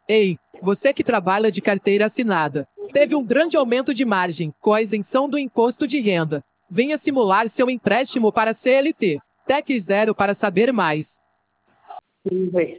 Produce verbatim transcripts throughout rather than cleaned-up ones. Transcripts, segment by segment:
Ei, você que trabalha de carteira assinada, teve um grande aumento de margem com a isenção do imposto de renda. Venha simular seu empréstimo para C L T. Tec Zero para saber mais. Vamos ver.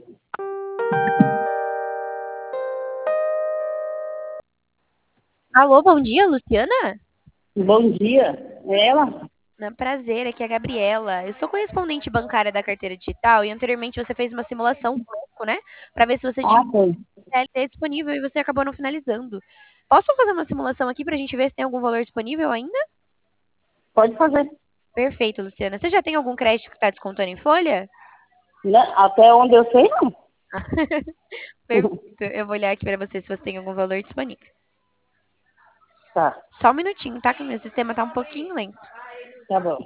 Alô, bom dia, Luciana? Bom dia. É ela? Não, prazer, aqui é a Gabriela. Eu sou correspondente bancária da carteira digital e anteriormente você fez uma simulação conosco, né? Para ver se você tinha Ah, um foi. C L T disponível e você acabou não finalizando. Posso fazer uma simulação aqui para a gente ver se tem algum valor disponível ainda? Pode fazer. Perfeito, Luciana. Você já tem algum crédito que está descontando em folha? Né? Até onde eu sei, não. Perfeito. Eu vou olhar aqui para você se você tem algum valor disponível. Tá, Só um minutinho, tá? Que o meu sistema tá um pouquinho lento. tá bom.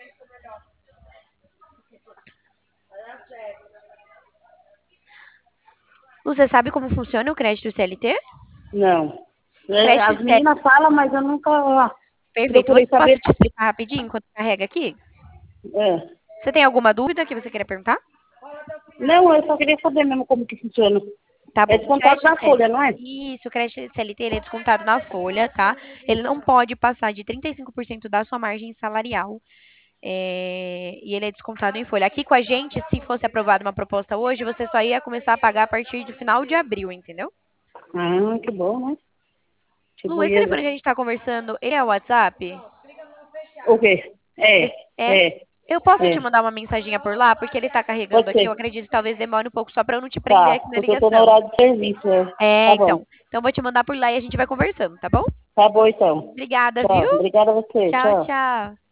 Lu, você sabe como funciona o crédito C L T? Não. É, Crédito as C L T. meninas falam, mas eu nunca Perfeito. procurei Posso saber. te explicar rapidinho enquanto carrega aqui? É. Você tem alguma dúvida que você queira perguntar? Não, eu só queria saber mesmo como que funciona. Tá É bom. descontado Crédito da C L T. folha, não é? Isso, o crédito C L T ele é descontado na folha, tá? Ele não pode passar de trinta e cinco por cento da sua margem salarial. É, e ele é descontado em folha. Aqui com a gente, se fosse aprovada uma proposta hoje, você só ia começar a pagar a partir do final de abril, entendeu? Ah, que bom, né? Lu, Tipo, esse ia... telefone que a gente tá conversando, ele é o WhatsApp? O quê? É, Esse- é? é, Eu posso te é. mandar uma mensaginha por lá, porque ele tá carregando Pode aqui. Eu ser. acredito que talvez demore um pouco só pra eu não te prender Tá, aqui na porque eu tô no ligação. horário de serviço, é. É, Tá bom. então. Então, eu vou te mandar por lá e a gente vai conversando, tá bom? Tá bom, então. Obrigada, viu? Tchau. Obrigada a você. Tchau, Tchau. tchau.